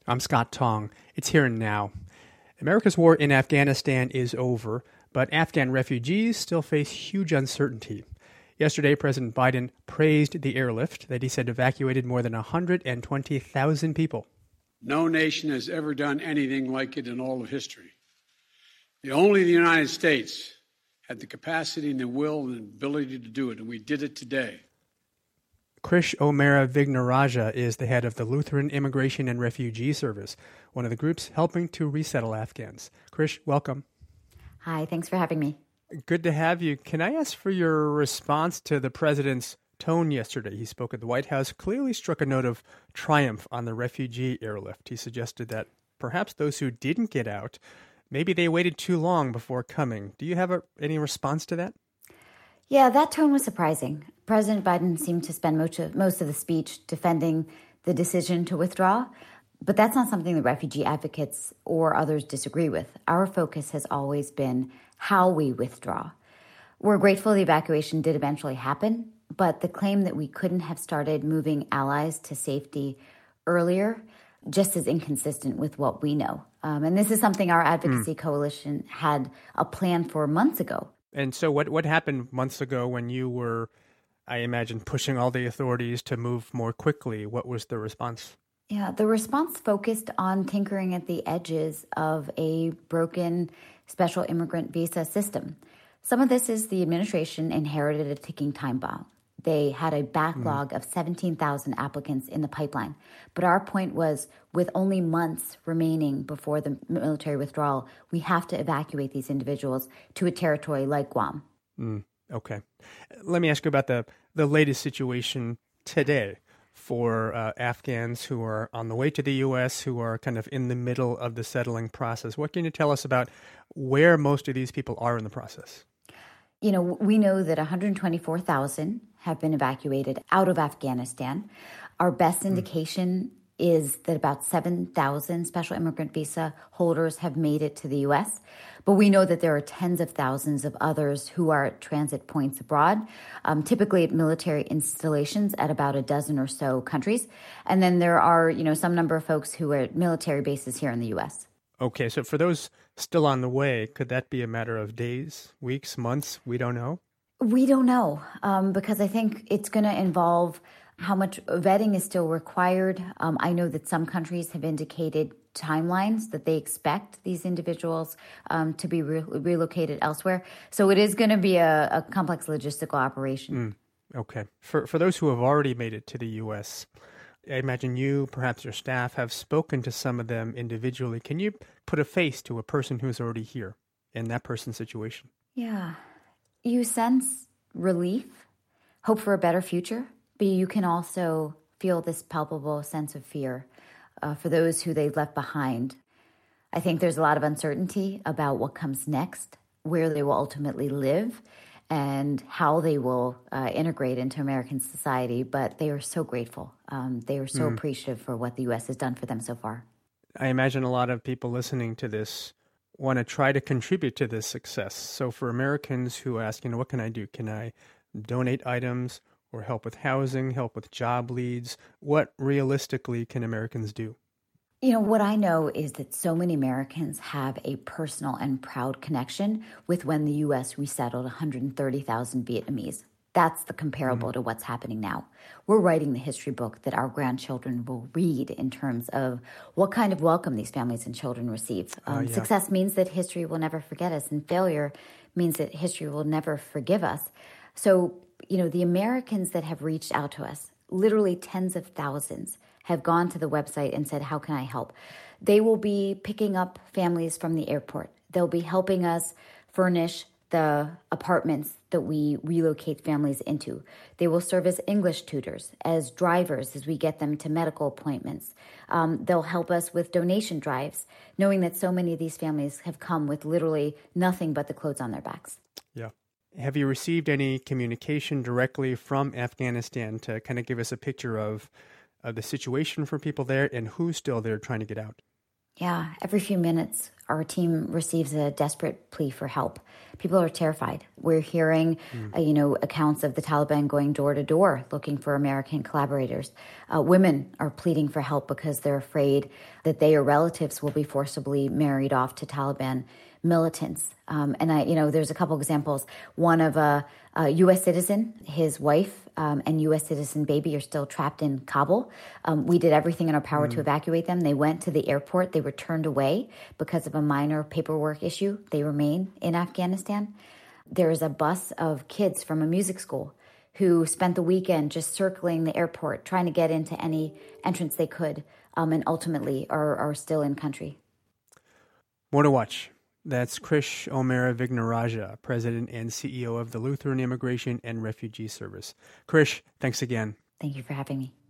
I'm Scott Tong. It's here and now. America's war in Afghanistan is over, but Afghan refugees still face huge uncertainty. Yesterday, President Biden praised the airlift that he said evacuated more than 120,000 people. No nation has ever done anything like it in all of history. Only the United States had the capacity and the will and the ability to do it, and we did it today. Krish O'Mara Vignaraja is the head of the Lutheran Immigration and Refugee Service, one of the groups helping to resettle Afghans. Krish, welcome. Hi, thanks for having me. Good to have you. Can I ask for your response to the president's tone yesterday? He spoke at the White House, clearly struck a note of triumph on the refugee airlift. He suggested that perhaps those who didn't get out, maybe they waited too long before coming. Do you have any response to that? Yeah, that tone was surprising. President Biden seemed to spend most of the speech defending the decision to withdraw, but that's not something that refugee advocates or others disagree with. Our focus has always been how we withdraw. We're grateful the evacuation did eventually happen, but the claim that we couldn't have started moving allies to safety earlier just is inconsistent with what we know. And this is something our advocacy coalition had a plan for months ago. And so what happened months ago when you were, I imagine, pushing all the authorities to move more quickly? What was the response? Yeah, the response focused on tinkering at the edges of a broken special immigrant visa system. Some of this is the administration inherited a ticking time bomb. They had a backlog of 17,000 applicants in the pipeline. But our point was, with only months remaining before the military withdrawal, we have to evacuate these individuals to a territory like Guam. Okay. Let me ask you about the latest situation today for Afghans who are on the way to the U.S., who are kind of in the middle of the settling process. What can you tell us about where most of these people are in the process? You know, we know that 124,000 have been evacuated out of Afghanistan. Our best indication is that about 7,000 special immigrant visa holders have made it to the U.S., but we know that there are tens of thousands of others who are at transit points abroad, typically at military installations at about a dozen or so countries. And then there are, some number of folks who are at military bases here in the U.S. Okay, so for those still on the way, could that be a matter of days, weeks, months? We don't know? We don't know, because I think it's going to involve how much vetting is still required. I know that some countries have indicated timelines that they expect these individuals to be relocated elsewhere. So it is going to be a complex logistical operation. Okay. For those who have already made it to the U.S., I imagine you, perhaps your staff, have spoken to some of them individually. Can you put a face to a person who's already here in that person's situation? Yeah. You sense relief, hope for a better future, but you can also feel this palpable sense of fear for those who they've left behind. I think there's a lot of uncertainty about what comes next, where they will ultimately live, and how they will integrate into American society. But they are so grateful. They are so appreciative for what the U.S. has done for them so far. I imagine a lot of people listening to this want to try to contribute to this success. So for Americans who ask, what can I do? Can I donate items or help with housing, help with job leads? What realistically can Americans do? What I know is that so many Americans have a personal and proud connection with when the U.S. resettled 130,000 Vietnamese. That's the comparable to what's happening now. We're writing the history book that our grandchildren will read in terms of what kind of welcome these families and children receive. Success means that history will never forget us, and failure means that history will never forgive us. So, the Americans that have reached out to us, literally tens of thousands, have gone to the website and said, how can I help? They will be picking up families from the airport. They'll be helping us furnish the apartments that we relocate families into. They will serve as English tutors, as drivers as we get them to medical appointments. They'll help us with donation drives, knowing that so many of these families have come with literally nothing but the clothes on their backs. Yeah. Have you received any communication directly from Afghanistan to kind of give us a picture of the situation for people there and who's still there trying to get out? Yeah, every few minutes our team receives a desperate plea for help. People are terrified. We're hearing, accounts of the Taliban going door to door looking for American collaborators. Women are pleading for help because they're afraid that they or relatives will be forcibly married off to Taliban militants. There's a couple examples. One of a U.S. citizen, his wife and U.S. citizen baby are still trapped in Kabul. We did everything in our power to evacuate them. They went to the airport. They were turned away because of a minor paperwork issue. They remain in Afghanistan. There is a bus of kids from a music school who spent the weekend just circling the airport, trying to get into any entrance they could, and ultimately are still in country. More to watch. That's Krish O'Meara Vignarajah, President and CEO of the Lutheran Immigration and Refugee Service. Krish, thanks again. Thank you for having me.